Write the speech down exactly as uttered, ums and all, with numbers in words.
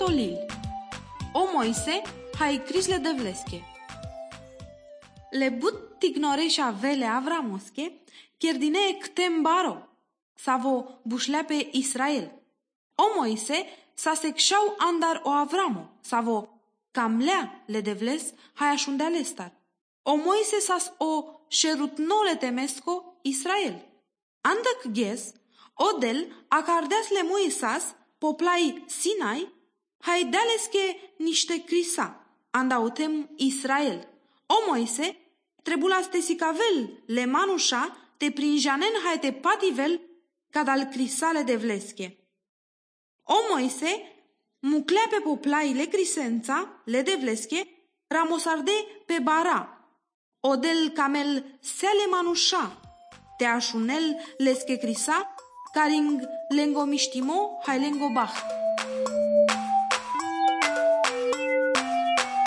Tolil. O Moise, hai Crisle Devleske. Le but tignoreša vele Avramoske, kierdine ktem baro, savo bušlepe Israel. O Moise, sa sekšau andar o Avramo, savo kamlea le devles, hai așundea lestar. O Moise sas o šerutnole temesko Israel. Andăc ghes, odel acardeas le Moisas, poplai Sinai, hai dealeske niște crisa, andautem Israel. O Moise, trebulas te sicavel le manușa, te prinjanen hai te pativel, cadal crisale de vleske. O Moise, muclea pe poplai le crisența, le de vleske, ramosarde pe bara, odel camel sele manușa, te așunel leske crisa, caring lengo miștimo hai lengo baht.